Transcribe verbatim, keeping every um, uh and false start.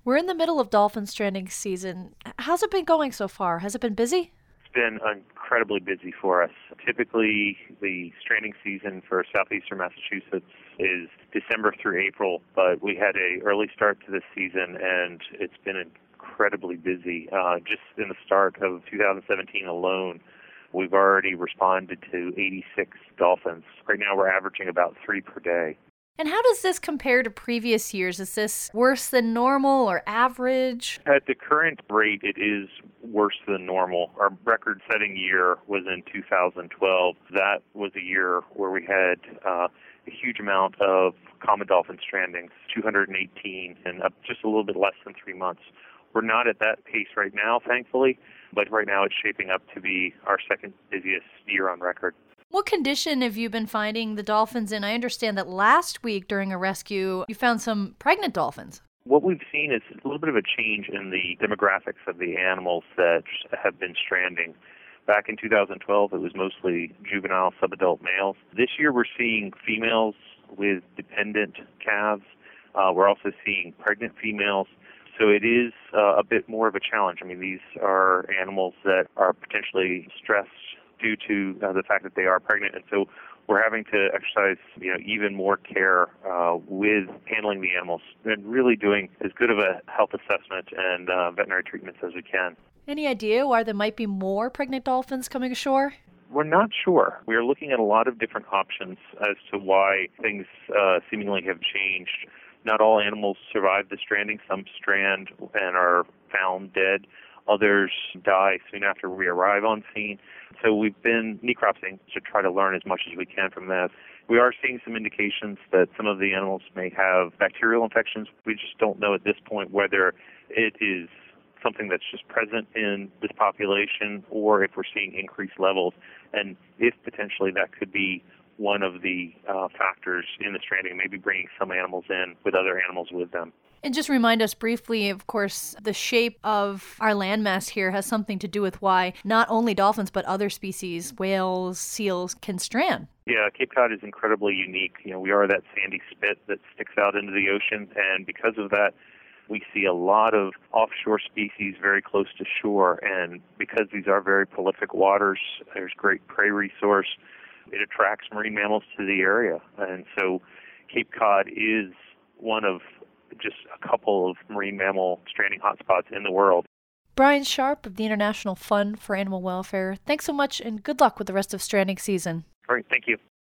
We're in the middle of dolphin stranding season. How's it been going so far? Has it been busy? It's been incredibly busy for us. Typically, the stranding season for southeastern Massachusetts is December through April, but we had a early start to this season, and it's been incredibly busy. Uh, just in the start of two thousand seventeen alone, we've already responded to eighty-six dolphins. Right now, we're averaging about three per day. And how does this compare to previous years? Is this worse than normal or average? At the current rate, it is worse than normal. Our record-setting year was in two thousand twelve. That was a year where we had uh, a huge amount of common dolphin strandings, two hundred eighteen, in up just a little bit less than three months. We're not at that pace right now, thankfully, but right now it's shaping up to be our second busiest year on record. What condition have you been finding the dolphins in? I understand that last week during a rescue, you found some pregnant dolphins. What we've seen is a little bit of a change in the demographics of the animals that have been stranding. Back in two thousand twelve, it was mostly juvenile subadult males. This year, we're seeing females with dependent calves. Uh, we're also seeing pregnant females. So it is uh, a bit more of a challenge. I mean, these are animals that are potentially stressed due to uh, the fact that they are pregnant, and so we're having to exercise, you know, even more care uh, with handling the animals and really doing as good of a health assessment and uh, veterinary treatments as we can. Any idea why there might be more pregnant dolphins coming ashore? We're not sure. We are looking at a lot of different options as to why things uh, seemingly have changed. Not all animals survive the stranding. Some strand and are found dead. Others die soon after we arrive on scene. So we've been necropsying to try to learn as much as we can from this. We are seeing some indications that some of the animals may have bacterial infections. We just don't know at this point whether it is something that's just present in this population or if we're seeing increased levels, and if potentially that could be one of the uh, factors in the stranding, maybe bringing some animals in with other animals with them. And just remind us briefly, of course, the shape of our landmass here has something to do with why not only dolphins but other species, whales, seals, can strand. Yeah, Cape Cod is incredibly unique. You know, we are that sandy spit that sticks out into the ocean, and because of that, we see a lot of offshore species very close to shore, and because these are very prolific waters, there's great prey resource. It attracts marine mammals to the area, and so Cape Cod is one of just a couple of marine mammal stranding hotspots in the world. Brian Sharp of the International Fund for Animal Welfare, thanks so much and good luck with the rest of stranding season. All right, thank you.